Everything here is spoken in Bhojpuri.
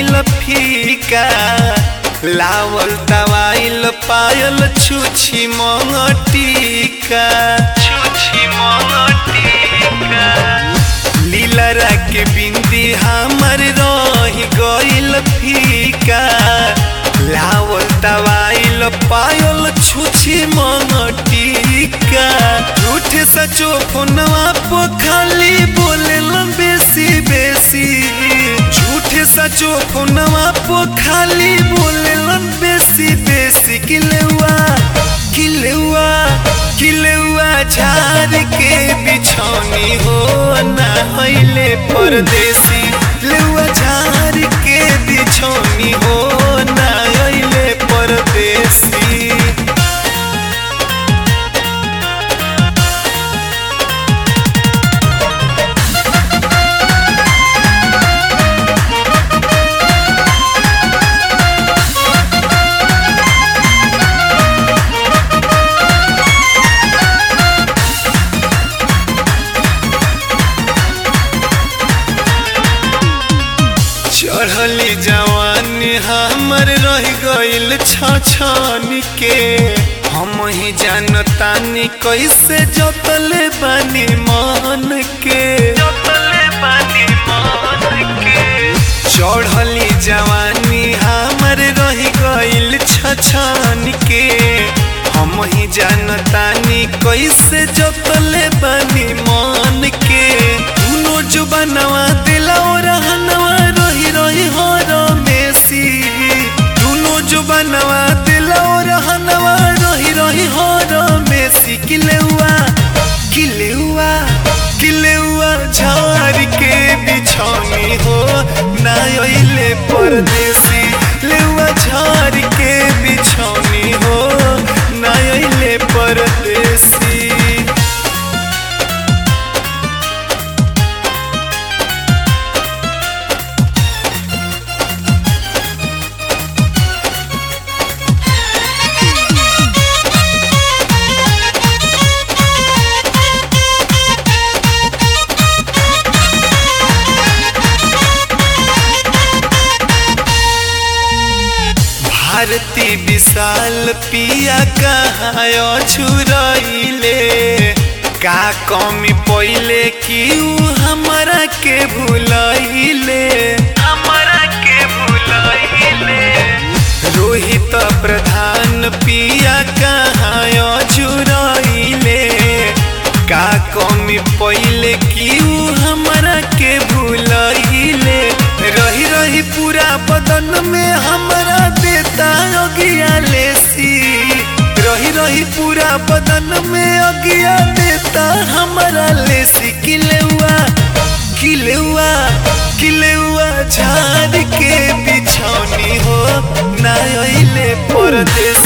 गइल फीका लावल दवाइल पायल छुछी मंगटिका लीलरा के बिंदी हमर रही गइल फीका लावल दवाइल पायल छुछी मंगटिका झूठ सचो फोनवा पो खाली बोले बेसी बेसी झूठ सचो फोनवा पो खाली बोले बेसी बेसी किलेवा झाड़ के बिछौनी हो ना होइले परदेसी लेवा झाड़ के बिछौनी हो ना होइले परदेसी। चढ़ली जवानी हमर रह गइल छछन के हम ही जानतानी कैसे जतले बानी मन के चढ़ली जवानी हमर रह गइल छछन के हम ही जानतानी कैसे जतले बानी मन के दुनो जुबानवा दिला रहनवा रही हर मेसी दुनो जुबानवा दिला रहनवा रही हर मेसी किलेवा झाड़ के बिछौनी हो ना अइले परदेसी लेवा झाड़ के बिछौनी हो ना अइले परदेसी। भारती विशाल पिया कहाँ छुरैले का कमी पहिले कि हमरा के भूलैले रोहित प्रधान पिया कहाँ छुरैले का कमी पहिले कि हमरा के भूलैले रही पूरा बदन में हमरा देता अगिया लेसी रही पूरा बदन में अगिया देता हमरा लेसी किलेवा झाड़ के बिछौनी हो ना अइले परदेसी।